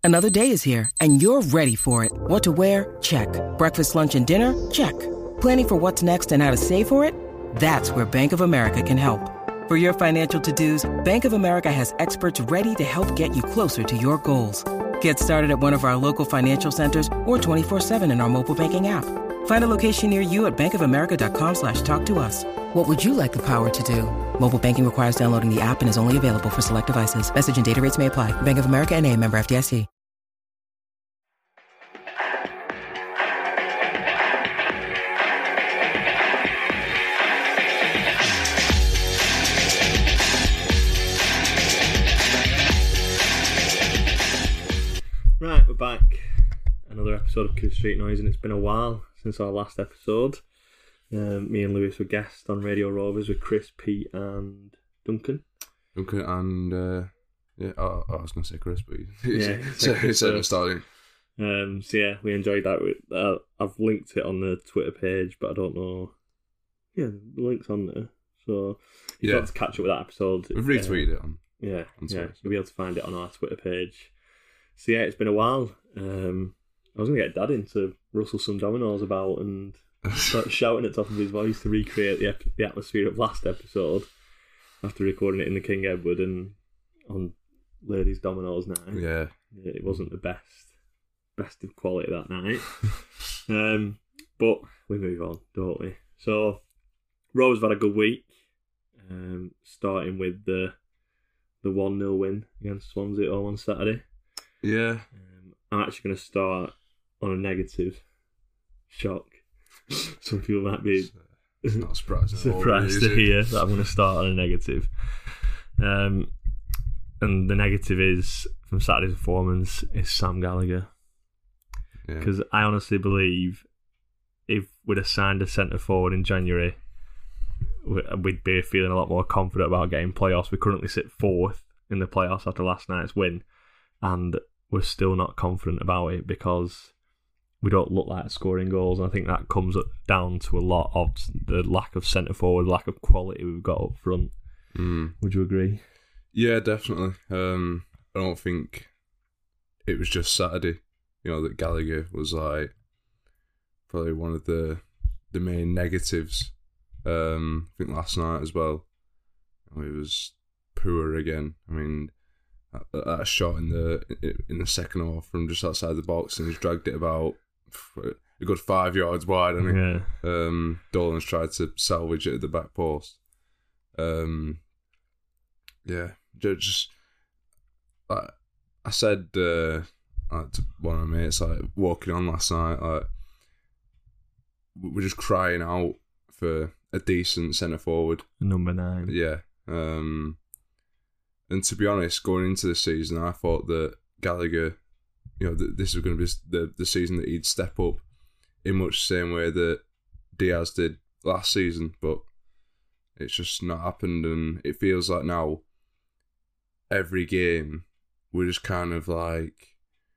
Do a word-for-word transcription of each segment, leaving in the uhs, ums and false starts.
Another day is here, and you're ready for it. What to wear? Check. Breakfast, lunch, and dinner? Check. Planning for what's next and how to save for it? That's where Bank of America can help. For your financial to-dos, Bank of America has experts ready to help get you closer to your goals. Get started at one of our local financial centers or twenty-four seven in our mobile banking app. Find a location near you at bankofamerica.com slash talk to us. What would you like the power to do? Mobile banking requires downloading the app and is only available for select devices. Message and data rates may apply. Bank of America N A, member F D I C. Right, we're back. Another episode of Kidd Street Noise, and it's been a while since our last episode. Um, me and Lewis were guests on Radio Rovers with Chris, Pete, and Duncan. Duncan and uh, yeah, oh, I was going to say Chris, but yeah, so it's starting. Um, so yeah, we enjoyed that. Uh, I've linked it on the Twitter page, but I don't know. Yeah, the link's on there, so you yeah, got to catch up with that episode. We've retweeted uh, it on. Yeah, on yeah, you'll be able to find it on our Twitter page. So yeah, it's been a while. Um, I was going to get Dad in to rustle some dominoes about and start shouting at the top of his voice to recreate the, ep- the atmosphere of last episode after recording it in the King Edward and on Ladies Dominoes night. Yeah. It wasn't the best best of quality that night. um, but we move on, don't we? So, Rovers have had a good week, um, starting with the the one nil win against Swansea on Saturday. Yeah. Um, I'm actually going to start on a negative. Shock. Some people might be it's not surprising surprised to hear that I'm going to start on a negative. Um, and the negative is, from Saturday's performance, is Sam Gallagher. Because yeah. I honestly believe if we'd have signed a centre forward in January, we'd be feeling a lot more confident about getting playoffs. We currently sit fourth in the playoffs after last night's win, and we're still not confident about it because we don't look like scoring goals. And I think that comes down to a lot of the lack of centre forward, lack of quality we've got up front. Mm. Would you agree? Yeah, definitely. Um, I don't think it was just Saturday. You know, that Gallagher was like probably one of the the main negatives. Um, I think last night as well, he was poor again. I mean, that, that shot in the in the second half from just outside the box, and he's dragged it about a good five yards wide. I mean, yeah. um, Dolan's tried to salvage it at the back post. Um, yeah, just like I said. Uh, Like to one of my mates, like walking on last night, like we're just crying out for a decent centre forward, number nine. Yeah, um, and to be honest, going into the season, I thought that Gallagher, you know, that this was going to be the the season that he'd step up in much the same way that Diaz did last season, but it's just not happened, and it feels like now every game we're just kind of like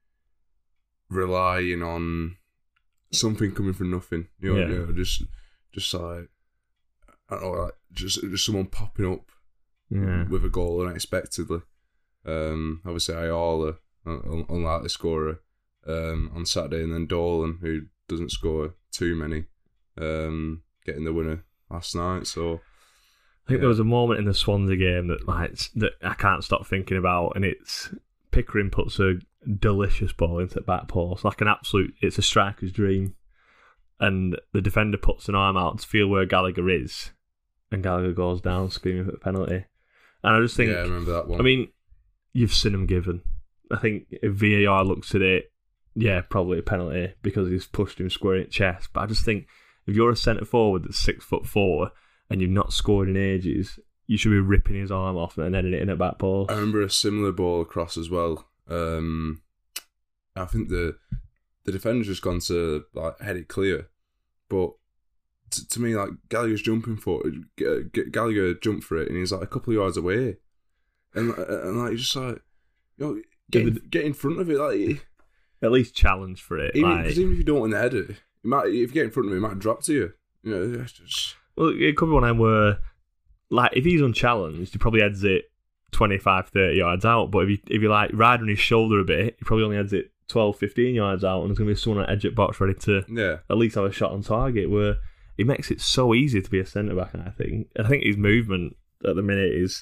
relying on something coming from nothing, you know, yeah. you know just just like I don't know, like just just someone popping up yeah. with a goal unexpectedly. Um, obviously, Ayala, unlikely scorer um, on Saturday, and then Dolan, who doesn't score too many, um, getting the winner last night. So I think yeah. there was a moment in the Swansea game that like that I can't stop thinking about, and it's Pickering puts a delicious ball into the back post, like an absolute, it's a striker's dream. And the defender puts an arm out to feel where Gallagher is, and Gallagher goes down screaming for the penalty. And I just think, yeah, I remember that one. I mean, you've seen him given. I think if V A R looks at it, yeah, probably a penalty because he's pushed him square in the chest. But I just think if you're a centre forward that's six foot four and you've not scored in ages, you should be ripping his arm off and then heading it in at back post. I remember a similar ball across as well. Um, I think the the defender's just gone to like head it clear, but t- to me, like Gallagher's jumping for it. G- Gallagher jumped for it, and he's like a couple of yards away, and and like just like you know get in, get in front of it, like at least challenge for it. Even, like, even if you don't want to head it, it might, if you get in front of it, it might drop to you. You know, it's just... Well, it could be one of them where, like, if he's unchallenged, he probably heads it twenty-five, thirty yards out. But if you if you like ride on his shoulder a bit, he probably only heads it twelve, fifteen yards out, and there's going to be someone at edge at box ready to yeah. at least have a shot on target. Where he makes it so easy to be a centre back. I think. I think his movement at the minute is.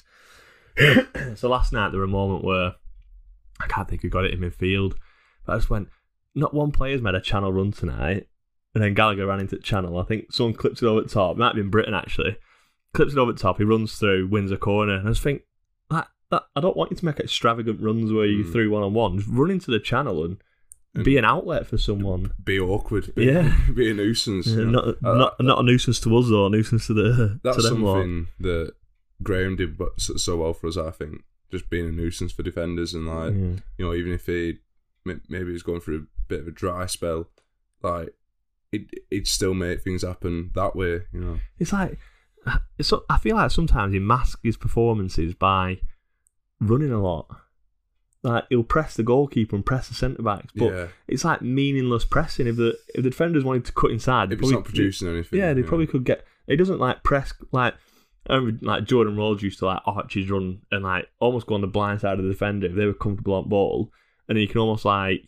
So last night there were a moment where I can't think who got it in midfield, but I just went. Not one player's made a channel run tonight, and then Gallagher ran into the channel. I think someone clips it over the top. It might have been Britain actually. Clips it over the top. He runs through, wins a corner, and I just think that, that I don't want you to make extravagant runs where you mm. through one on one. Just run into the channel and, and be an outlet for someone. Be awkward. Be, yeah, be a nuisance. Yeah, you know? not uh, not that, not a nuisance to us though. A nuisance to the that's to them something lot. that Graham did but so, so well for us. I think just being a nuisance for defenders and like yeah. you know even if he maybe he's going through a bit of a dry spell, like it it'd still make things happen that way, you know. It's like it's I feel like sometimes he masks his performances by running a lot. Like he'll press the goalkeeper and press the centre backs, but yeah. it's like meaningless pressing. If the if the defenders wanted to cut inside, if it's not producing anything, yeah, they yeah. probably could get. He doesn't like press like. I remember, like Jordan Rhodes used to like arch his run and like almost go on the blind side of the defender if they were comfortable on ball, and then you can almost like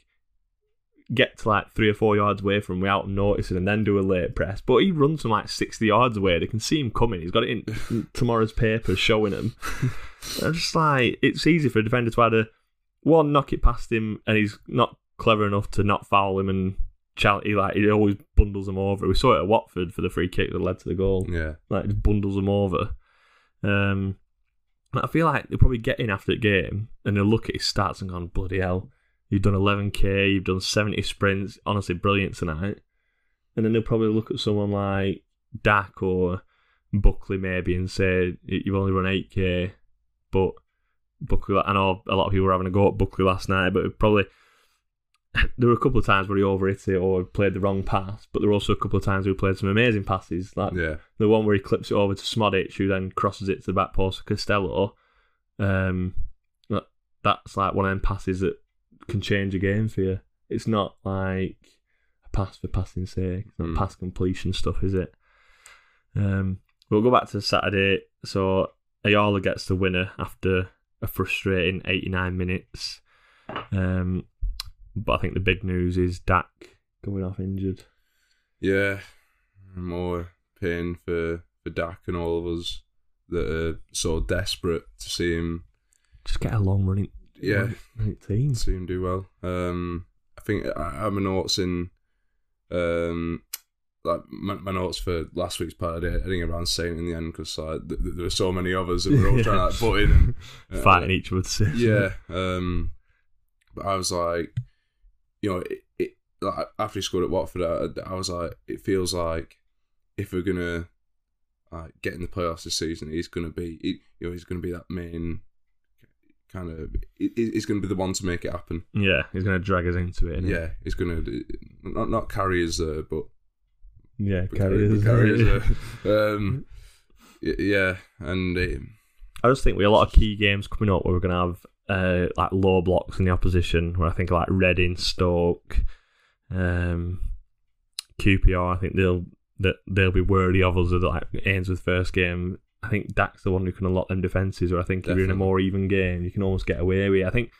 get to like three or four yards away from him without him noticing and then do a late press. But he runs from like sixty yards away. They can see him coming. He's got it in tomorrow's papers showing him. I'm just like, it's easy for a defender to either, one, knock it past him and he's not clever enough to not foul him and chal- he, like, he always bundles him over. We saw it at Watford for the free kick that led to the goal. Yeah. Like, just bundles him over. Um, I feel like they'll probably get in after the game and they'll look at his stats and go, bloody hell. You've done eleven K, you've done seventy sprints, honestly brilliant tonight. And then they'll probably look at someone like Dak or Buckley maybe and say, you've only run eight K, but Buckley, I know a lot of people were having a go at Buckley last night, but it probably, there were a couple of times where he overhit it or played the wrong pass, but there were also a couple of times where he played some amazing passes, like yeah. the one where he clips it over to Smodic, who then crosses it to the back post of Costello. Um, that's like one of them passes that can change a game for you. It's not like a pass for passing sake. It's not mm. pass completion stuff, is it? Um, we'll go back to Saturday. So Ayala gets the winner after a frustrating eighty-nine minutes. Um, but I think the big news is Dak going off injured. Yeah, more pain for, for Dak and all of us that are so desperate to see him just get a long running. Yeah, team. See him do well. Um, I think I have my notes in, um, like my, my notes for last week's part. I didn't get around saying it in the end because like, th- th- there were so many of us and we were all trying to like butt in and uh, fighting each other. To yeah, um, but I was like, you know, it, it like after he scored at Watford, I, I was like, it feels like if we're gonna like get in the playoffs this season, he's gonna be, he, you know, he's gonna be that main. Kind of, he's going to be the one to make it happen. Yeah, he's going to drag us into it. Isn't yeah, he? he's going to not not carry us there, but yeah, but carry, us. Carry us there. Um, yeah, and um, I just think we have a lot of key games coming up where we're going to have uh, like low blocks in the opposition. Where I think like Reading, Stoke, um, Q P R. I think they'll that they'll be worthy of us. Like Ainsworth first game. I think Dak's the one who can unlock them defences, or I think Definitely. If you're in a more even game, you can almost get away with it. I think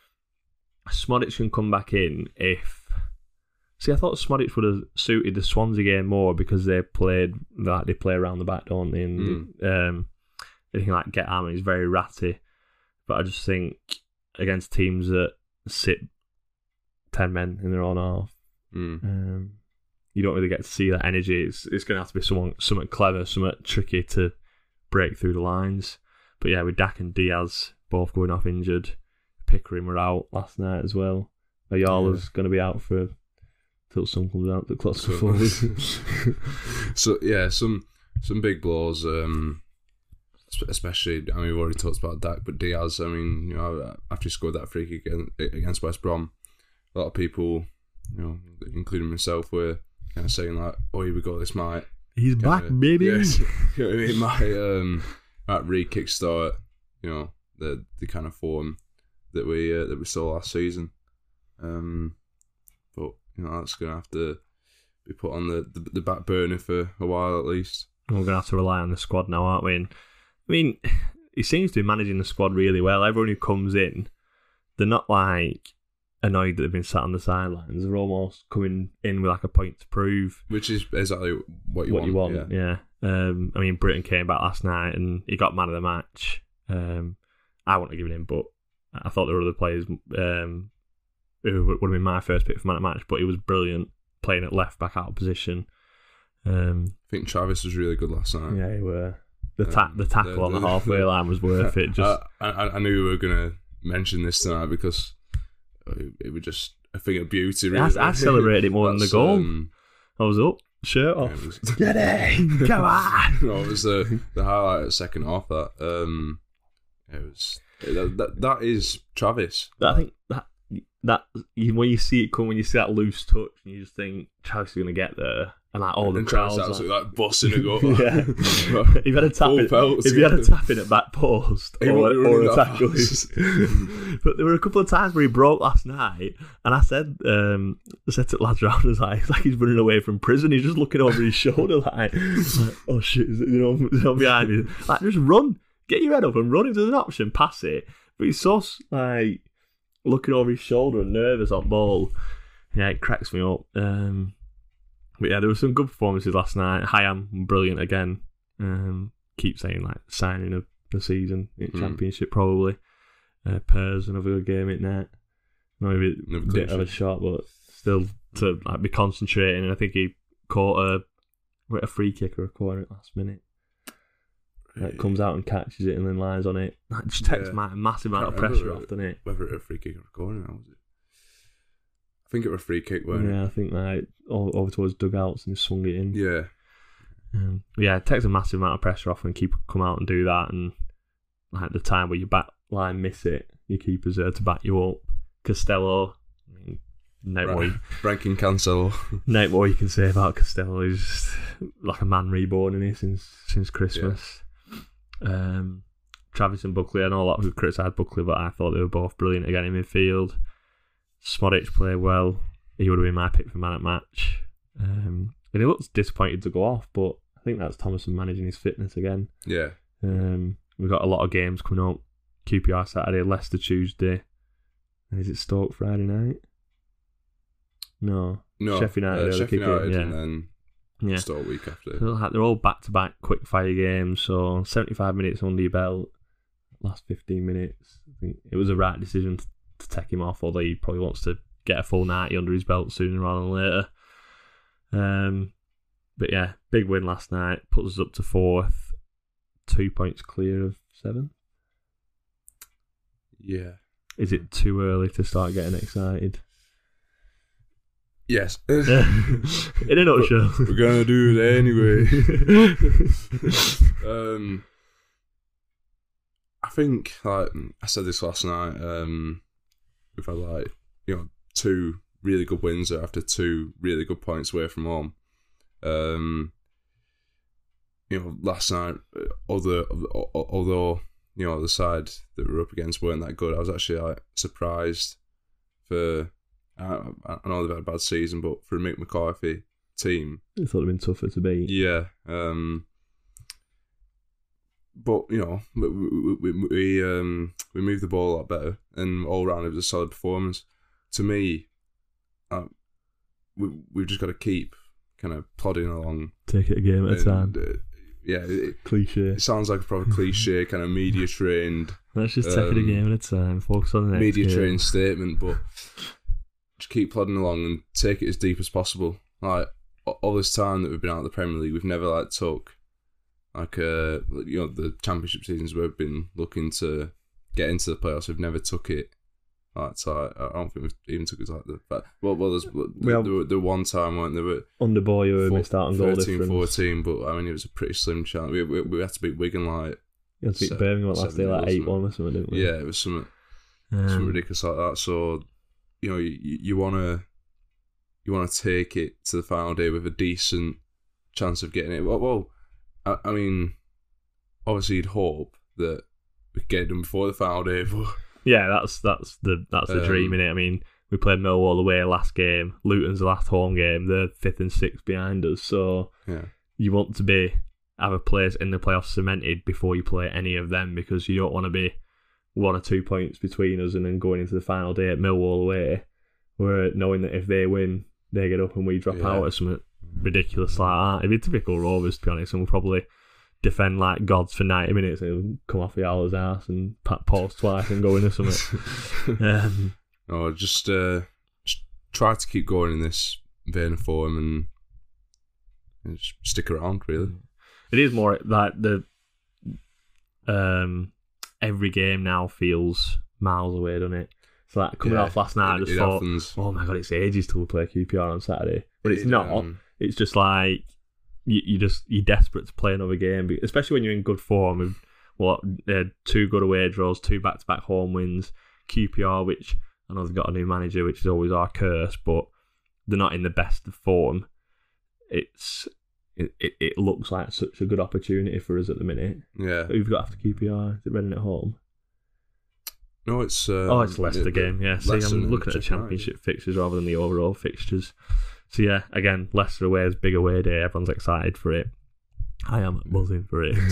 Smodic can come back in if... See, I thought Smodic would have suited the Swansea game more because they played, like they play around the back, don't they? And mm. um, they can like get at him, he's very ratty. But I just think against teams that sit ten men in their own half, mm. um, you don't really get to see that energy. It's, it's going to have to be someone, something clever, something tricky to break through the lines. But yeah, with Dak and Diaz both going off injured, Pickering were out last night as well. Ayala's yeah. going to be out for till sun comes out the clocks so, forward. So yeah, some some big blows. Um, especially, I mean, we've already talked about Dak, but Diaz. I mean, you know, after he scored that free kick against West Brom, a lot of people, you know, including myself, were kind of saying like, "Oh, here we go, this might." He's kinda, back, baby. Yes, you know what I mean? Might um, might re-kickstart, you know, the the kind of form that we uh, that we saw last season. Um, but you know, that's gonna have to be put on the, the the back burner for a while at least. We're gonna have to rely on the squad now, aren't we? And, I mean, he seems to be managing the squad really well. Everyone who comes in, they're not like annoyed that they've been sat on the sidelines. They're almost coming in with like a point to prove, which is exactly what you what want. you want. Yeah. yeah. Um, I mean, Britton came back last night and he got man of the match. Um, I wouldn't have given him, but I thought there were other players um, who would have been my first pick for man of the match. But he was brilliant playing at left back out of position. Um, I think Travis was really good last night. Yeah, he were. The ta- Um, the tackle the- on the the- halfway the- line was worth it. Just I, I, I knew we were going to mention this tonight because it, it was just a thing of beauty. Really. I, I celebrated it more than the That's, goal. Um, I was up, shirt yeah, off. it was- Get in, come on. no, it was the the highlight of the second half. That um, it was that, that that is Travis. I think that that you, when you see it come, when you see that loose touch, and you just think Travis is going to get there, and like all the and crowds, Travis like, absolutely like busting a goal. yeah. If you had a tap Full in, pelts, if you had a yeah. tap in at back post He or, wasn't or running a that tackle, fast. but there were a couple of times where he broke last night, and I said, um, I said to the lads around, I was like, it's like he's running away from prison. He's just looking over his shoulder, like, like, oh shit, is it, you know, you know, behind me, like, just run, get your head up and run. If there's an option, pass it. But he's so like looking over his shoulder and nervous on ball. Yeah, it cracks me up. Um, but yeah, there were some good performances last night. Hayam, brilliant again. Um, keep saying like signing of the season in Mm. Championship probably. Uh, Pers, another good game at net. Maybe Another a bit clean of a shot, but still to like be concentrating. And I think he caught a a free kick or a corner at the last minute. Like comes out and catches it and then lies on it. That just takes Yeah. ma- massive amount of Can't pressure remember off, doesn't it? Whether it was a free kick or a corner, now was it? I think it was a free kick, wasn't Yeah, I think like all, over towards dugouts and swung it in. it? Yeah. Um, yeah, it takes a massive amount of pressure off when keeper come out and do that, and like the time where your back line miss it, your keeper's there to back you up. Costello, I mean, no Right. more, you, Ranking Cancelo. no more you can say about Costello. He's just like a man reborn in here since since Christmas. Um, Travis and Buckley, I know a lot of people criticised Buckley, but I thought they were both brilliant again in midfield. Smodic played well. He would have been my pick for man at match. Um, and he looks disappointed to go off, but I think that's Thomason managing his fitness again. Yeah. Um, we've got a lot of games coming up. Q P R Saturday, Leicester Tuesday. And is it Stoke Friday night? No. No. Sheffield United. Uh, are the Sheffield kick in, United yeah. and then Yeah. Stoke week after. So like, they're all back-to-back quick-fire games, so seventy-five minutes under your belt, last fifteen minutes. I think it was a right decision to, to take him off, although he probably wants to get a full ninety under his belt sooner rather than later. Um, but yeah, big win last night, puts us up to fourth, two points clear of seven. Yeah. Is it too early to start getting excited? Yes. In a nutshell. We're going to do it anyway. um, I think, like I said this last night, um, we've had like, you know, two really good wins after two really good points away from home. Um, you know, last night, although, although, you know, the side that we were up against weren't that good, I was actually like surprised for, I, I know they've had a bad season, but for a Mick McCarthy team, I thought it'd been tougher to beat. yeah. Um, but you know, we we we, we um we moved the ball a lot better, and all round it was a solid performance. To me, uh, we we've just got to keep kind of plodding along. Take it a game at a And, time. uh, yeah, it, Cliche. it sounds like a proper cliche kind of media trained, Let's just take it a um, game at a time. Focus on the next media game. trained statement, but just keep plodding along and take it as deep as possible. Like all this time that we've been out of the Premier League, we've never like took like uh you know the Championship seasons we've been looking to get into the playoffs. We've never took it like to, like, I don't think we've even took it to like the but well well there's We have- there, were, there one time weren't there were Under Boyer, we missed out on goal thirteen, difference. fourteen, but I mean it was a pretty slim chance. We we, we had to beat Wigan like You had to beat Se- Birmingham last day, seven like nil or eight one or something, didn't we? yeah, it was something something Um, ridiculous like that. So you know you you want to you want to take it to the final day with a decent chance of getting it. Well, well I, I mean, obviously you'd hope that we could get it done before the final day, but yeah, that's that's the that's the Um, dream, innit? I mean, we played Millwall away last game. Luton's the last home game. They're fifth and sixth behind us, so yeah, you want to be have a place in the playoffs cemented before you play any of them, because you don't want to be one or two points between us and then going into the final day at Millwall away, where knowing that if they win, they get up and we drop Yeah. out or something ridiculous like that. It'd be typical Rovers, to be honest, and we'll probably defend like gods for ninety minutes and come off the Owl's ass and pat post twice and go in or something. um, No, just, uh, just try to keep going in this vein of form and, and just stick around, really. It is more like the um every game now feels miles away, doesn't it? So like coming Yeah, off last night, I it- just it thought, happens. oh my god, it's ages till we play Q P R on Saturday. But it's It, not. um, It's just like you, you just you're desperate to play another game, be- especially when you're in good form. With what uh, two good away draws, two back to back home wins, Q P R, which I know they've got a new manager, which is always our curse, but they're not in the best of form. It's it, it, it looks like such a good opportunity for us at the minute. Yeah. Who've got after Q P R? Is it Reading at home? No, it's... Uh, oh, it's Leicester it- game, yeah. See, Leicester I'm and looking at the Chelsea, right? championship fixtures rather than the overall fixtures. So yeah, again, Leicester away is big away day. Everyone's excited for it. I am buzzing for it.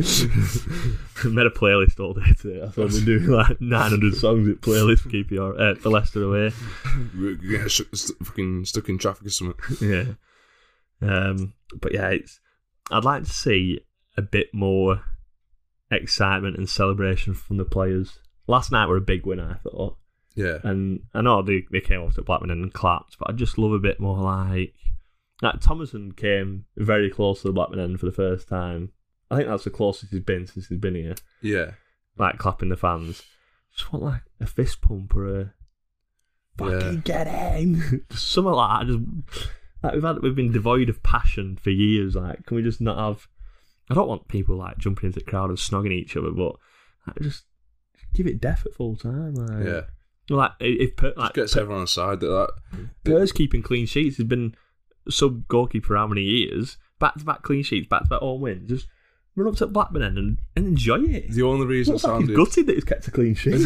I made a playlist all day today. I thought we'd do like nine hundred songs at playlist for Q P R, uh, for Leicester away. We're gonna get stu- stu- fucking stuck in traffic or something. Yeah. Um, but yeah, it's, I'd like to see a bit more excitement and celebration from the players. Last night were a big win, I thought. Yeah. And I know they, they came off to Blackburn and clapped, but I just love a bit more like... Like Thomason came very close to the Blackburn end for the first time. I think that's the closest he's been since he's been here. Yeah. Like clapping the fans. Just want like a fist pump or a... Fucking Yeah. get in! Just something like that. Just... Like we've had, we've been devoid of passion for years. Like, can we just not have? I don't want people like jumping into the crowd and snogging each other, but like, just give it depth at full time. Like, Yeah. like if per, like Just gets everyone on side that that. Purr's keeping clean sheets. He's been sub goalkeeper for how many years? Back to back clean sheets, back to back home wins. Just run up to Blackburn end and, and enjoy it. The only reason Looks like sounded he's gutted that he's kept a clean sheet.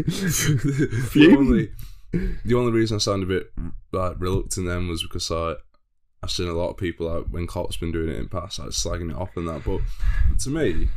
the only the only reason I sounded a bit like reluctant then was because I I've seen a lot of people like when Klopp's been doing it in the past, like slagging it off and that. But to me,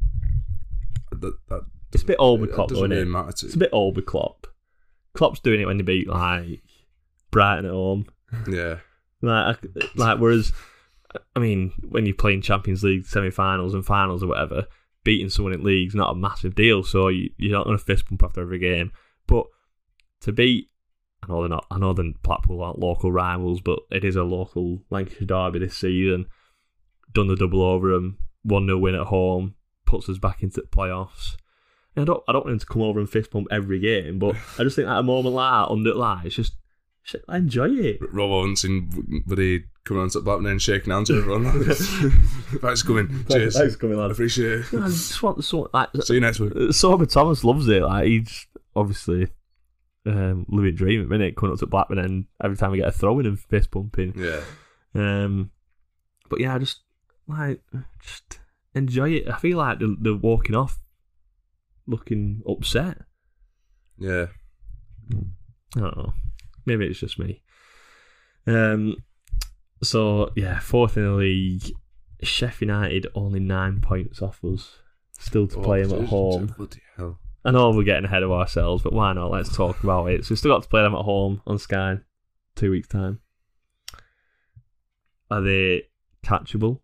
that, that It's a bit old with it Klopp, though, doesn't isn't really it? matter to It's a bit old with Klopp. Klopp's doing it when they beat like Brighton at home. Yeah. Like, like whereas, I mean, when you're playing Champions League semi-finals and finals or whatever, beating someone in league's not a massive deal. So you, you're not going to fist pump after every game. But to beat, I know they're not. I know the Blackpool aren't local rivals, but it is a local Lancashire derby this season. Done the double over them, one nil win at home, puts us back into the playoffs. And I don't, I don't want him to come over and fist pump every game, but I just think at a moment like that, under like, it's just, just I enjoy it. Rob Owenson, but he coming on to Blackburn and shaking hands with everyone. Thanks for coming. Cheers. Thanks for coming, I lad. appreciate it. I just want someone like See you next week. Sober Thomas loves it. Like he's obviously um, living dream at the minute, coming up to Blackburn and every time we get a throw in and fist pumping. Yeah. Um, but yeah, I just like just enjoy it. I feel like they're, they're walking off looking upset. Yeah. I don't know. Maybe it's just me. Um. So yeah, fourth in the league. Sheffield United only nine points off us. Still to play Oh, them at Jesus, home. Bloody hell. I know we're getting ahead of ourselves, but why not? Let's talk about it. So we've still got to play them at home on Sky in two weeks' time. Are they catchable?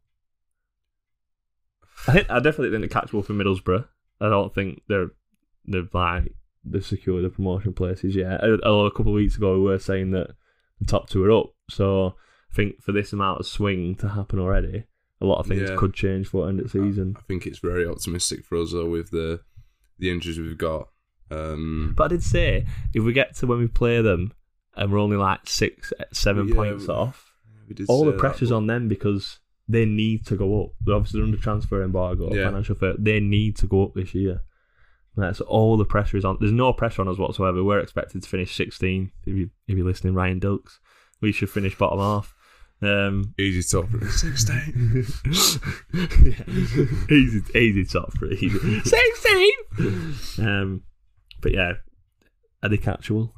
I think I definitely think they're catchable for Middlesbrough. I don't think they're they've like they've secured the promotion places yet. Although a couple of weeks ago we were saying that the top two are up. So I think for this amount of swing to happen already, a lot of things Yeah. could change for the end of the season. I think it's very optimistic for us though with the the injuries we've got. Um, But I did say if we get to when we play them and we're only like six, seven Yeah, points we- off, we did all say the that, pressure's but- on them because they need to go up. They're obviously under transfer embargo, Yeah. financial fair. They need to go up this year. That's all the pressure is on. There's no pressure on us whatsoever. We're expected to finish sixteenth. If you if you're listening, Ryan Dilks, we should finish bottom half. Um, Easy top sixteen. yeah. easy, easy top three. Sixteen. Um, but yeah, are they catchable?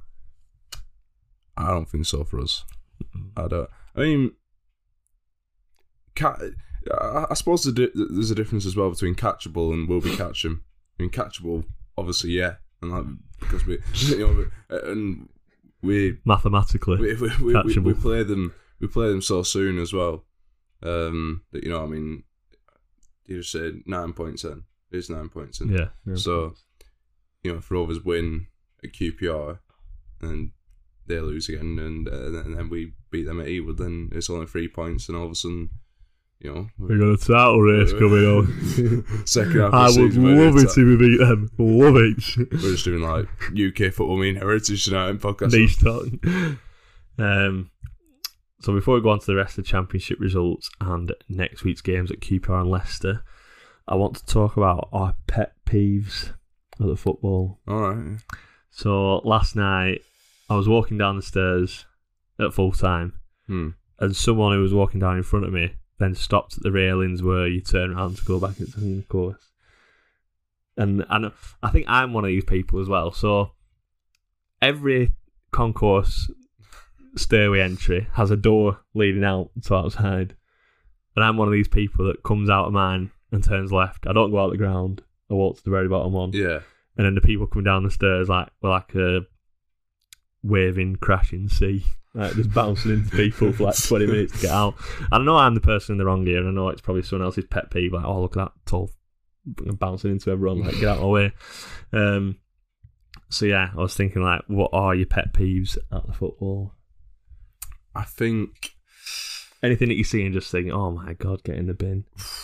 I don't think so for us. I don't. I mean, ca- I, I suppose the di- there's a difference as well between catchable and will we catch them. I mean, catchable, obviously, yeah, and like because we, you know, and we mathematically we we, we, we, we play them we play them so soon as well. Um, that you know, I mean, you just said nine points in. It's nine points in. Yeah. yeah. So, you know, if Rovers win at Q P R and they lose again, and uh, and then we beat them at Ewood, then it's only three points, and all of a sudden, you know, we got a title race coming on. Second half. I of the would season, love it if we beat them. Love it. We're just doing like U K football mean heritage tonight in podcast. Niche talk. Um. So before we go on to the rest of the Championship results and next week's games at Q P R and Leicester, I want to talk about our pet peeves at the football. All right. So last night, I was walking down the stairs at full time, hmm. and someone who was walking down in front of me then stopped at the railings where you turn around to go back into the course. And, and I think I'm one of these people as well. So every concourse stairway entry has a door leading out to outside, and I'm one of these people that comes out of mine and turns left. I don't go out the ground. I walk to the very bottom one. Yeah. And then the people coming down the stairs like were like a waving, crashing sea, like just bouncing into people for like twenty minutes to get out. And I know I'm the person in the wrong here, and I know it's probably someone else's pet peeve. Like, oh, look at that tall bouncing into everyone. Like, get out of my way. Um. So yeah, I was thinking like, what are your pet peeves at the football? I think anything that you see and just think, oh my god, get in the bin.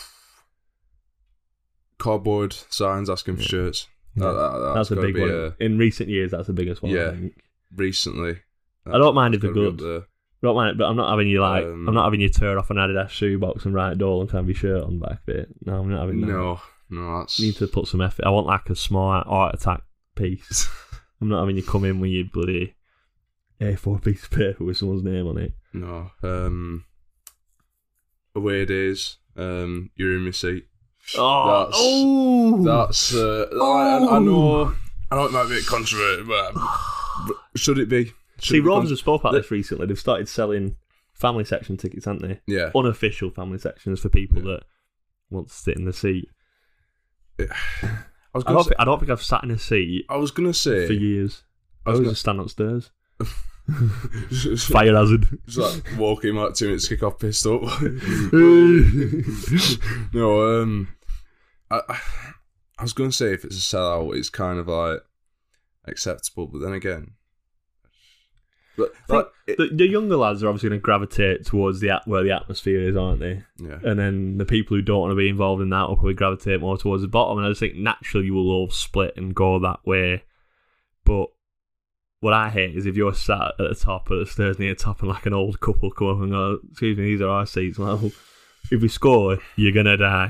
Cardboard signs asking for yeah. shirts. Yeah. That, that, that's, that's a big one. A, in recent years, that's the biggest one. Yeah, I think. recently. I don't mind if they're good. I don't mind it, but I'm not having you like. Um, I'm not having you tear off an Adidas shoebox and write Dolan and have your shirt on the back of it. No, I'm not having that. No, no, that's. You need to put some effort. I want like a small art attack piece. I'm not having you come in with your bloody A four piece of paper with someone's name on it. No. Um. Away days. Um. You're in my seat. Oh, that's, oh, that's. Uh, oh. I, I know. I know it might be a controversial, but, but should it be? Should See, it be Rovers con- have spoke about this recently. They've started selling family section tickets, haven't they? Yeah. Unofficial family sections for people yeah. that want to sit in the seat. Yeah. I, was I, don't say, think, I don't think I've sat in a seat. I was gonna say for years. I, I was gonna just stand upstairs. just, Fire hazard. Just like walking like two minutes kick off pissed up. no, um, I, I was gonna say if it's a sellout, it's kind of like acceptable, but then again, but like, it, the, the younger lads are obviously going to gravitate towards the where the atmosphere is, aren't they? Yeah. And then the people who don't want to be involved in that will probably gravitate more towards the bottom. And I just think naturally you will all split and go that way. But what I hate is if you're sat at the top of the stairs near the top and like an old couple come up and go, excuse me, these are our seats. Well, if we score, you're going to die.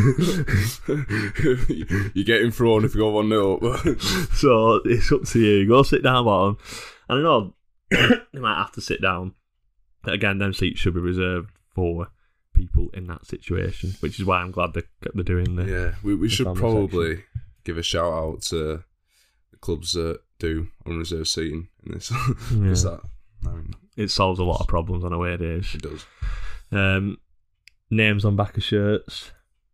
You're getting thrown if you go one nil up. So it's up to you. Go sit down bottom. And I know they might have to sit down. But again, them seats should be reserved for people in that situation, which is why I'm glad they're, they're doing the Yeah, we, we the should probably section. give a shout out to the clubs that do unreserved seating in this. Yeah. that, I mean, it solves a lot of problems on away days. It does. Um, names on back of shirts.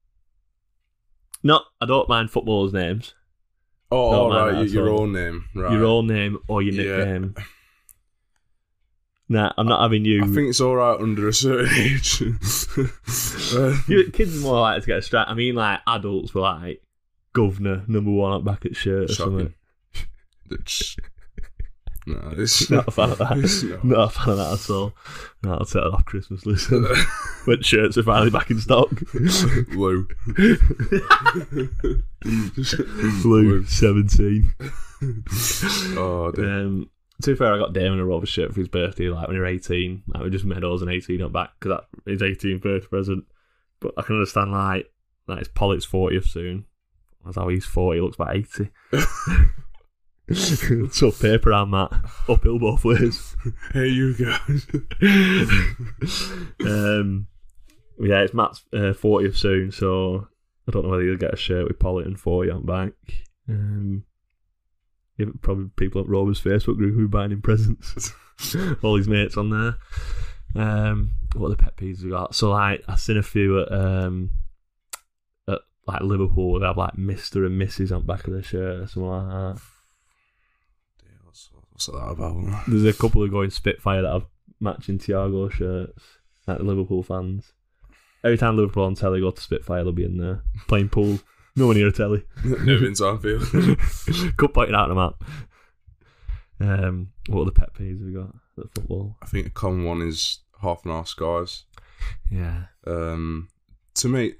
No, I don't mind footballers' names. Oh, Don't oh mind right, that your at all. own name. Right. Your own name or your Yeah. nickname. Nah, I'm not having you. I think it's alright under a certain age. um, You- Kids are more likely to get a strike. I mean, like, adults were like, governor, number one up back at shirt or something. It's- no, it's Not a fan of that. It's not. Not a fan of that at all. No, I'll take that off Christmas list. When shirts are finally back in stock. Blue. Blue, seventeen. Oh, dear. Um, to be fair, I got Damon a Rover shirt for his birthday, like when he was eighteen. Like, we just Meadows and eighteen up back, because that his eighteenth birthday present. But I can understand, like, that it's Pollitt's fortieth soon. That's how he's forty, he looks about eighty. Tough paper on that. Uphill both ways. Hey, you guys. um, yeah, it's Matt's uh, fortieth soon, so I don't know whether he'll get a shirt with Pollitt and forty on back. Um, yeah, probably people at Rover's Facebook group who are buying him presents. All his mates on there. Um, what are the pet peeves we got? So like I've seen a few at um at like Liverpool where they have like Mister and Missus on the back of their shirt or something like that. What's, what's that about? There's a couple of going Spitfire that have matching Thiago shirts, like the Liverpool fans. Every time Liverpool on telly go to Spitfire, they'll be in there playing pool. No one near a telly. Never been to Anfield. Cut pointing out on the map. Um, what are the pet peeves we got at football? I think a common one is half and half skies. Yeah. Um, to me,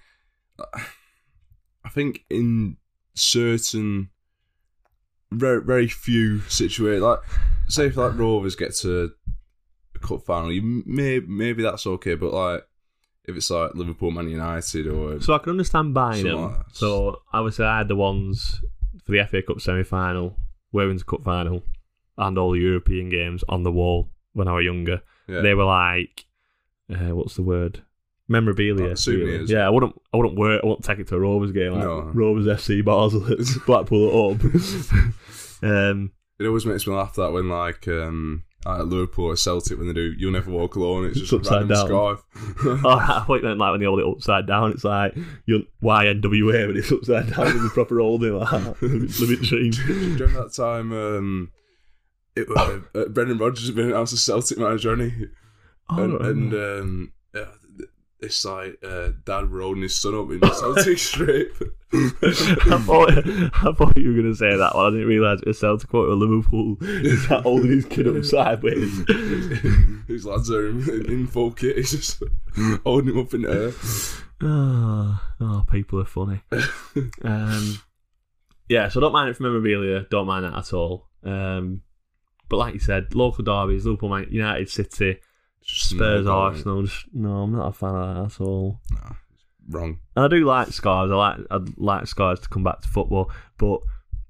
I think in certain very very few situations, like say if like Rovers get to a cup final, you may maybe that's okay, but like if it's like Liverpool, Man United, or so I can understand buying them. Like so obviously I had the ones for the F A Cup semi final, Women's Cup final, and all the European games on the wall when I was younger. Yeah. They were like, uh, what's the word? Memorabilia. Like souvenirs. Really. Yeah, I wouldn't. I wouldn't wear. I wouldn't take it to a Rovers game. Like No. Rovers F C Basel at Blackpool at home. um, It always makes me laugh that when like um, at Liverpool or Celtic when they do "You'll Never Walk Alone," it's just It's a upside random down. scarf. oh, I thought you meant like when they hold it upside down. It's like you Y N W A, but it's upside down with the proper holding. Like that. Living dream. During that time, um, it was uh, Brendan Rodgers had been announced as Celtic manager, hadn't he? Oh, and right. and um, yeah, it's like uh, dad were holding his son up in the Celtic strip. I thought I thought you were going to say that one. I didn't realise it was Celtic quote or Liverpool. He's like holding his kid up sideways. These lads are in, in full kit. He's just holding him up in the air. Oh, oh, people are funny. Um, yeah, so I don't mind it for memorabilia. Don't mind that at all. Um, but like you said, local derbies, Liverpool, Man United, City, Just Spurs, no, Arsenal. Just, no, I'm not a fan of that at all. No, wrong. And I do like Scars. I like I'd like Scars to come back to football, but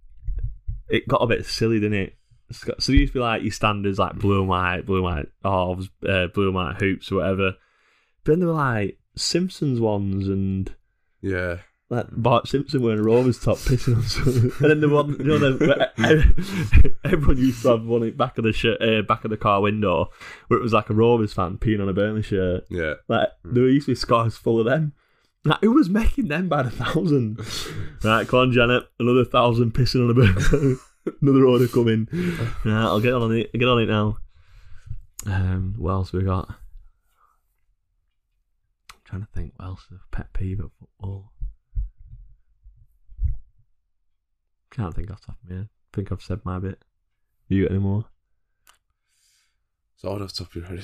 it got a bit silly, didn't it? So there used to be like your standards, like blue and white, blue and white halves, uh, blue and white hoops, or whatever. But then there were like Simpsons ones and Yeah. like Bart Simpson wearing a Rovers top pissing on something. And then the one, you know, the, everyone used to have one in back of the shirt, uh, back of the car window, where it was like a Rovers fan peeing on a Burnley shirt. Yeah. Like there used to be scars full of them. Like, who was making them by the thousand? Right, come on, Janet, another thousand pissing on a Burnley. Another order coming. Right, I'll get on it. Get on it now. Um, what else have we got? I'm trying to think. What else is a pet peeve at football? Can't think off the top of my head. I think I've said my bit. You got any more? It's odd off the top of your head.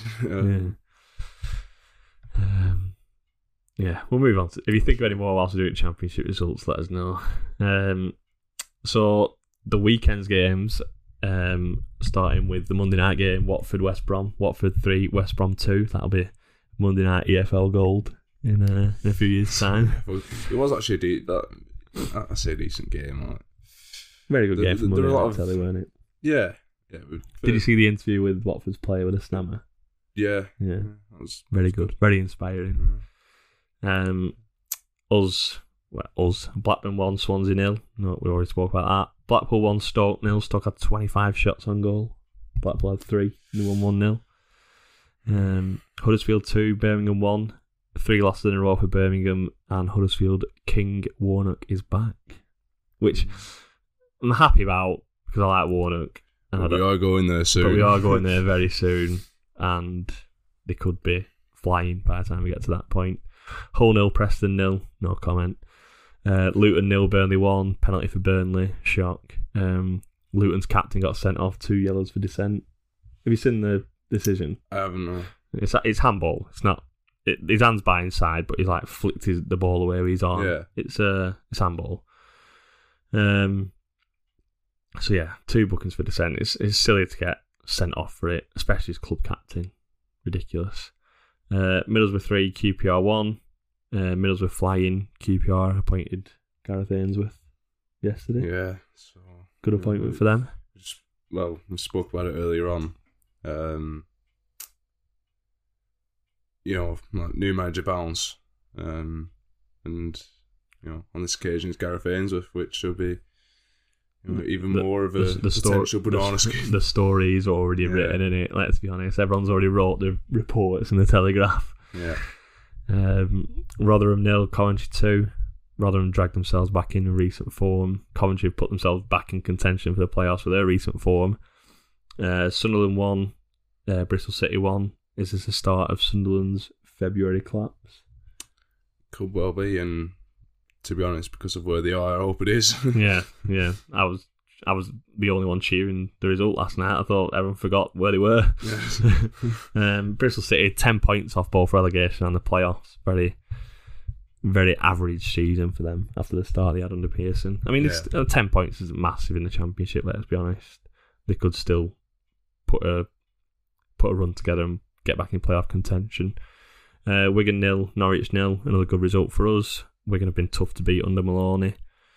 Yeah. Um, yeah, we'll move on. To, if you think of any more whilst we're doing championship results, let us know. Um, so the weekend's games, um, starting with the Monday night game, Watford West Brom. Watford three, West Brom two. That'll be Monday night E F L Gold in, uh, in a few years' time. It was actually a de- that I say a decent game. Like. Very good There- game for there- Monday there are a lot night of- telly, weren't it? Yeah. Yeah. But, Did you see the interview with Watford's player with a stammer? Yeah. Yeah, That was very that was good, very inspiring. Um, us, well, us, Blackburn one, Swansea nil. No, we already spoke about that. Blackpool one, Stoke nil. Stoke had twenty-five shots on goal. Blackpool had three. They won one nil. Um, Huddersfield two, Birmingham one. Three losses in a row for Birmingham, and Huddersfield King Warnock is back, which I'm happy about because I like Warnock. And I But we don't- are going there soon. but we are going there very soon, and they could be flying by the time we get to that point. Hull nil, Preston nil, no comment. Uh, Luton nil, Burnley one, penalty for Burnley, shock. Um, Luton's captain got sent off, two yellows for dissent. Have you seen the decision? I haven't. Uh, It's it's handball. It's not. It, his hand's by inside, but he's like flicked his, the ball away with his arm. Yeah. It's uh, it's handball. Um. So yeah, two bookings for dissent. It's it's silly to get sent off for it, especially as club captain. Ridiculous. Uh, Middlesbrough three, Q P R one. Uh, Middlesbrough flying. Q P R appointed Gareth Ainsworth yesterday. yeah. So Good appointment for them. Just, well, we spoke about it earlier on. Um, you know, like new manager bounce, um, and you know, on this occasion it's Gareth Ainsworth, which will be, you even the, more of a the, the potential sto- banana the, skin. The story's already Yeah. written in it. Let's be honest, everyone's already wrote the reports in the Telegraph. Yeah. Um, Rotherham nil, Coventry two. Rotherham dragged themselves back in recent form. Coventry have put themselves back in contention for the playoffs with their recent form. Uh, Sunderland one, uh, Bristol City one. Is this the start of Sunderland's February collapse? Could well be, and to be honest, because of where they are, I hope it is. yeah, yeah. I was I was the only one cheering the result last night. I thought everyone forgot where they were. Yes. um, Bristol City, ten points off both relegation and the playoffs. Very, very average season for them after the start they had under Pearson. I mean, Yeah. it's, uh, ten points isn't massive in the Championship, let's be honest. They could still put a put a run together and get back in playoff contention. Uh, Wigan nil, Norwich nil. Another good result for us. Wigan have been tough to beat under Maloney.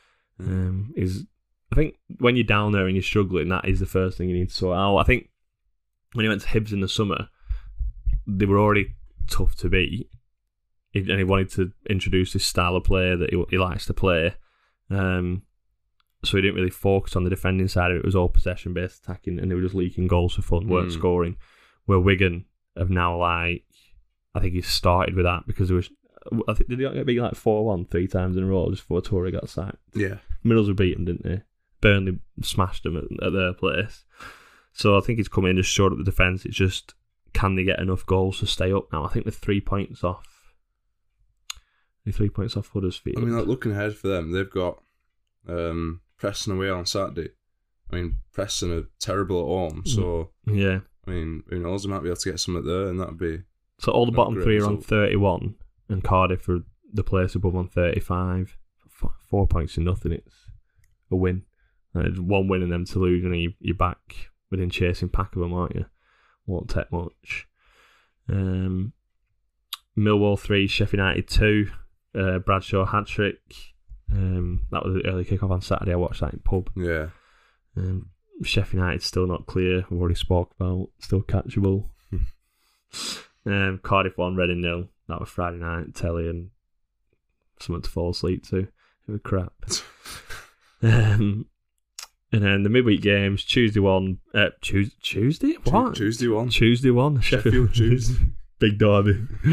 Um, is I think when you're down there and you're struggling, that is the first thing you need to sort out. I think when he went to Hibs in the summer, they were already tough to beat, and he wanted to introduce this style of play that he, he likes to play. Um, so he didn't really focus on the defending side of it. It was all possession-based attacking, and they were just leaking goals for fun, weren't Mm. scoring. Where Wigan have now, like, I think he started with that because there was, I think, did they get beat like four one three times in a row just before Toure got sacked? Yeah. Middlesbrough beat them, didn't they? Burnley smashed them at, at their place. So I think he's come in and showed up the defence. It's just, can they get enough goals to stay up now? I think they're three points off. They're three points off Huddersfield. I mean, like, looking ahead for them, they've got um, Preston away on Saturday. I mean, Preston are terrible at home, so yeah. I mean, who knows? They might be able to get something there, and that'd be. So all the Not bottom great three are on result. thirty-one, and Cardiff are the place above on thirty-five. F- Four points to nothing. It's a win. And it's one win and them to lose, and you, you're back within chasing pack of them, aren't you? Won't take much. Um, Millwall three, Sheffield United two. Uh, Bradshaw hat trick. Um, that was the early kick-off on Saturday. I watched that in pub. Yeah. Um, Sheffield United still not clear. We've already spoke about. Still catchable. um, Cardiff one, Reading nil. That was Friday night. Telly and something to fall asleep to. It was crap. um, and then the midweek games. Tuesday one. Uh, Tues- Tuesday? What? Tuesday one. Tuesday one. Sheffield Tuesday. Big derby.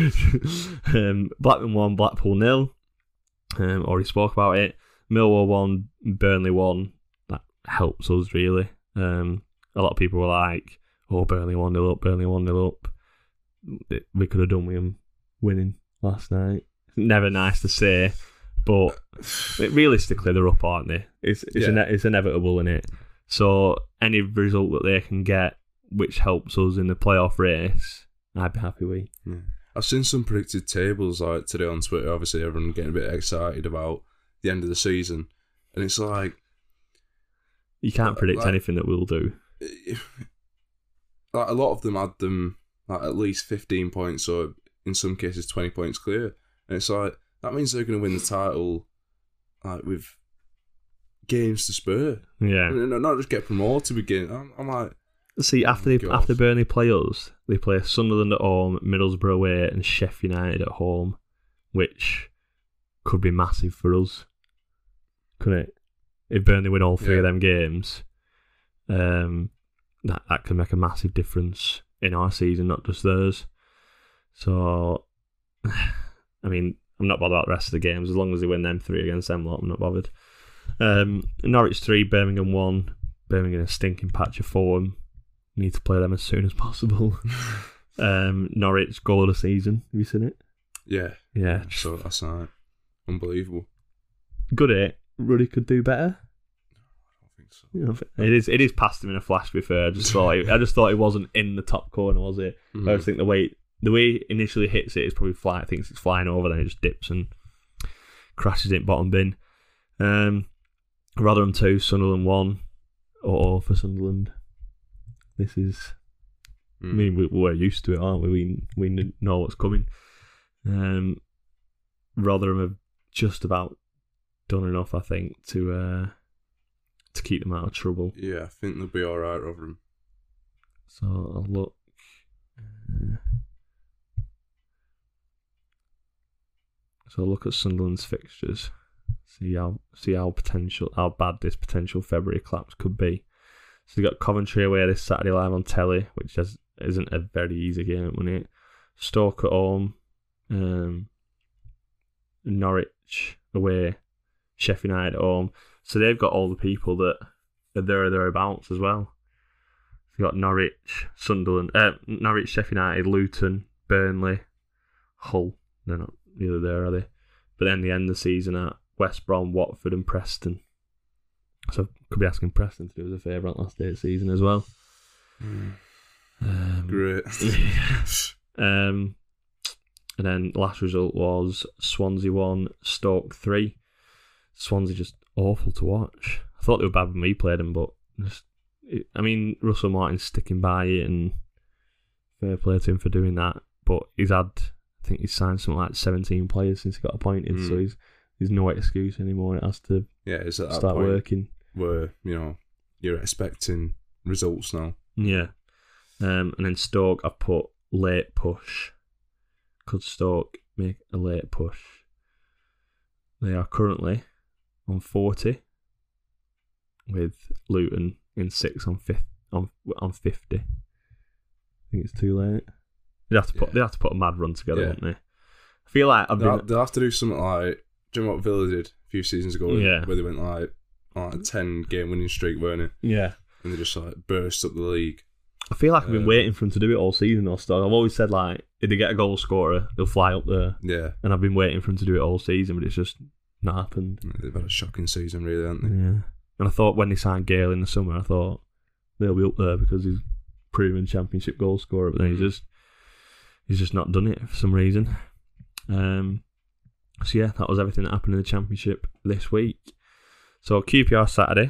um, Blackburn one, Blackpool nil. Um, already spoke about it. Millwall one, Burnley one. That helps us really. Um, a lot of people were like, "Oh, Burnley one nil up, Burnley one nil up." It, we could have done with them winning last night. Never nice to say, but it, realistically, they're up, aren't they? It's it's, Yeah. ine- it's inevitable, isn't it? So any result that they can get, which helps us in the playoff race, I'd be happy with. Yeah. I've seen some predicted tables like today on Twitter. Obviously, everyone getting a bit excited about the end of the season, and it's like You can't predict like- anything that we'll do. like a lot of them had them like at least fifteen points, or in some cases twenty points clear, and it's like that means they're going to win the title like with games to spur. Yeah. And not just get promoted to begin. I'm, I'm like, See, after Oh, they, God. after Burnley play us, they play Sunderland at home, Middlesbrough away, and Sheffield United at home, which could be massive for us, couldn't it? If Burnley win all three Yeah. of them games, um, that that can make a massive difference in our season, not just theirs. So, I mean, I'm not bothered about the rest of the games as long as they win them three against them lot. I'm not bothered. Um, Norwich three, Birmingham one. Birmingham a stinking patch of form. Need to play them as soon as possible. um, Norwich goal of the season. Have you seen it? yeah, Yeah, so that's night. Unbelievable. good at it. Ruddy could do better. I don't think so. You know, it is. It is past him in a flash. To be fair, I just thought. It, I just thought it wasn't in the top corner, was it? Mhm. I just think the way the way it initially hits it is probably fly. Thinks it's flying over, then it just dips and crashes in bottom bin. Um, Rotherham two, Sunderland one. Or for Sunderland. This is. Mm. I mean, we, we're used to it, aren't we? We we know what's coming. Um, Rotherham have just about done enough, I think, to uh, to keep them out of trouble. Yeah, I think they'll be all right over them. So I'll look. Uh, so I'll look at Sunderland's fixtures. See how see how potential how bad this potential February collapse could be. So you got Coventry away this Saturday live on telly, which has, isn't a very easy game, isn't it? Stoke at home, um, Norwich away, Sheffield United at home. So they've got all the people that are there or thereabouts as well. You got Norwich, Sunderland, uh, Norwich, Sheffield United, Luton, Burnley, Hull. They're not neither there, are they? But then the end of the season at West Brom, Watford, and Preston. So could be asking Preston to do us a favour on last day of the season as well. Mm. Um, Great. um, and then last result was Swansea one, Stoke three. Swansea just awful to watch. I thought they were bad when we played them, but just, I mean, Russell Martin's sticking by it, and fair play to him for doing that. But he's had, I think he's signed something like seventeen players since he got appointed, mm. so he's there's no excuse anymore. It has to yeah, it's at that start point working. Where, you know, you're expecting results now. Yeah. Um, and then Stoke, I've put late push. Could Stoke make a late push? They are currently on forty, with Luton in six on fifth on on fifty. I think it's too late. They have to put yeah. they have to put a mad run together, yeah. won't they? I feel like I've they'll, been. They'll have to do something like, do you know what Villa did a few seasons ago? Yeah. Where they went like on like a ten game winning streak, weren't they? Yeah. And they just like burst up the league. I feel like I've been uh, waiting for him to do it all season or stuff. I've always said like, if they get a goal scorer, they'll fly up there. Yeah. And I've been waiting for him to do it all season, but it's just not happened. They've had a shocking season, really, haven't they? Yeah. And I thought when they signed Gale in the summer, I thought they'll be up there because he's proven championship goal scorer, but then he's just he's just not done it for some reason. Um. So yeah, that was everything that happened in the championship this week. So Q P R Saturday,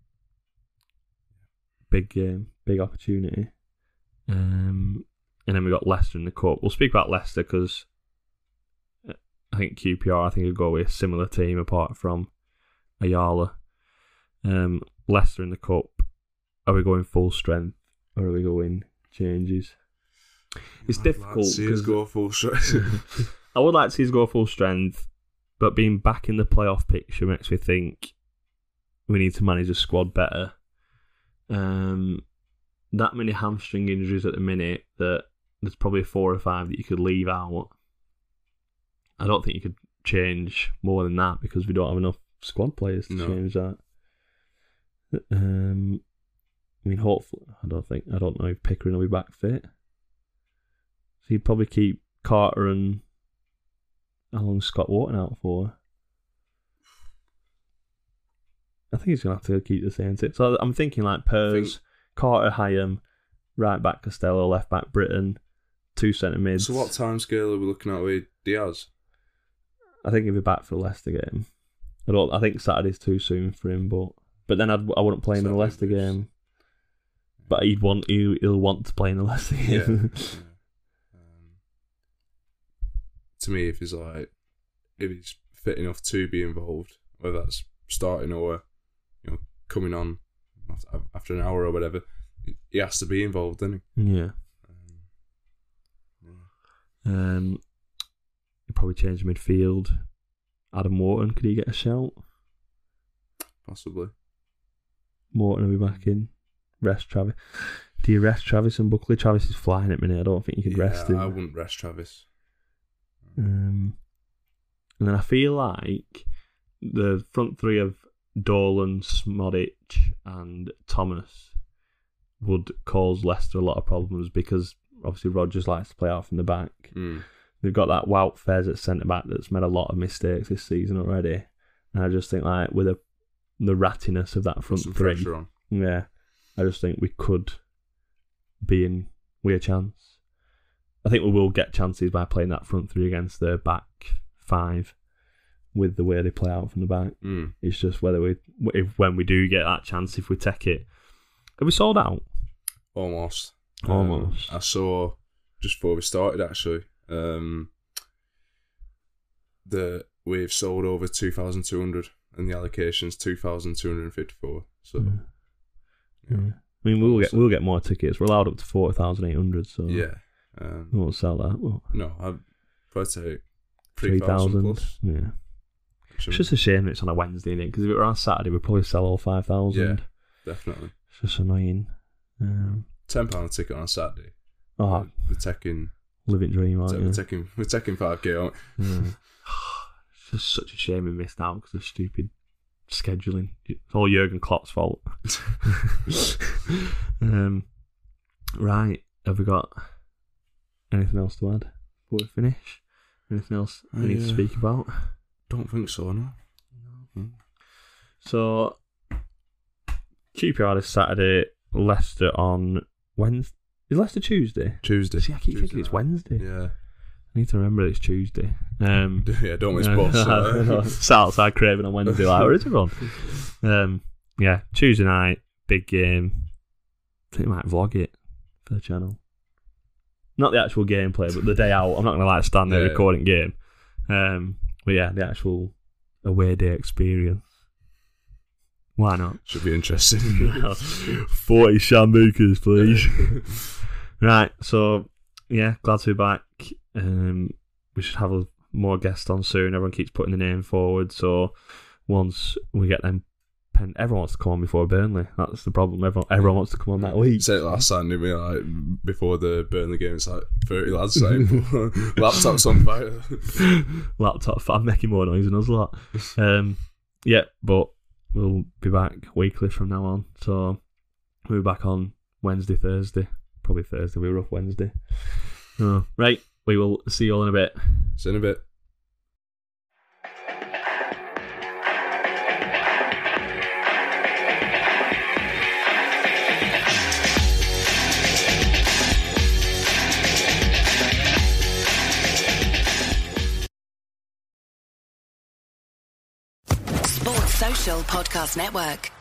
big game, big opportunity. Um, and then we got Leicester in the cup. We'll speak about Leicester because I think Q P R, I think, will go with a similar team apart from Ayala. Um, Leicester in the cup. Are we going full strength or are we going changes? It's I'd difficult. Like to see us go full strength. I would like to see us go full strength, but being back in the playoff picture makes me think we need to manage the squad better. Um, that many hamstring injuries at the minute that there's probably four or five that you could leave out. I don't think you could change more than that because we don't have enough squad players to no. change that. Um, I mean, hopefully, I don't think, I don't know if Pickering will be back fit. So you'd probably keep Carter and how long is Scott Wharton out for? I think he's going to have to keep the same tip. So I'm thinking like Pers, think... Carter, Hyam, right back Costello, left back Britton, two centre mids. So what time scale are we looking at with Diaz? I think he'll be back for the Leicester game. I don't. I think Saturday's too soon for him, but but then I'd, I wouldn't play him in the Leicester game. But he'd want he, he'll want to play in the Leicester game. Yeah. yeah. Um, to me, if he's like if he's fit enough to be involved, whether that's starting or you know coming on after, after an hour or whatever, he has to be involved, doesn't he? Yeah. Um, yeah. Um, he'd probably change midfield. Adam Wharton, could he get a shout? Possibly. Morton will be back in. Rest Travis. Do you rest Travis and Buckley? Travis is flying at the minute. I don't think you could yeah, rest him. I wouldn't rest Travis. Um, and then I feel like the front three of Dolan, Smodic and Thomas would cause Leicester a lot of problems because obviously Rodgers likes to play out from the back. Mm. They've got that Wout Fez at centre back that's made a lot of mistakes this season already. And I just think like with a, the rattiness of that front some three, pressure on. Yeah, I just think we could be in with a chance. I think we will get chances by playing that front three against the back five with the way they play out from the back. Mm. It's just whether we, if when we do get that chance, if we take it. Have we sold out? Almost. Almost. Um, I saw, just before we started actually, um, that we've sold over two thousand two hundred and the allocation's two thousand two hundred fifty-four. So, yeah. Yeah. I mean, we'll get we'll get more tickets. We're allowed up to forty thousand eight hundred, so yeah, um, we won't sell that. Well, no, I'd probably take three thousand plus. Yeah. It's just a shame it's on a Wednesday, innit? Because if it were on Saturday, we'd probably sell all five thousand. Yeah, definitely. It's just annoying. Um, ten pound a ticket on a Saturday. Oh, we're taking living dream, aren't we're you? taking we're taking five k, aren't we? Yeah. It's just such a shame we missed out because of stupid scheduling. It's all Jurgen Klopp's fault. um, right, have we got anything else to add before we finish? Anything else we I, need to uh, speak about? Don't think so, no. no. So, Q P R this Saturday, Leicester on Wednesday. Is Leicester Tuesday? Tuesday. See, I keep Tuesday thinking it's night. Wednesday. Yeah. I need to remember it's Tuesday. Um, yeah, don't miss boss. Sat outside Craven on Wednesday, like, where is everyone? Um, yeah, Tuesday night, big game. I think I might vlog it for the channel. Not the actual gameplay, but the day out. I'm not going to like stand there yeah. recording game. Um, but yeah, the actual away day experience. Why not? Should be interesting. forty Shambukas, please. Right, so yeah, glad to be back. Um, we should have a, more guests on soon. Everyone keeps putting the name forward, so once we get them, pen, everyone wants to come on before Burnley. That's the problem. Everyone, everyone wants to come on that week. Said it last time, didn't we? Like before the Burnley game, it's like thirty lads saying, "Laptops on fire." Laptop fan making more noise than us lot. Um, yeah, but we'll be back weekly from now on. So we'll be back on Wednesday, Thursday. Probably Thursday. We were off Wednesday. Oh, right. We will see you all in a bit. See you in a bit. Sports Social Podcast Network.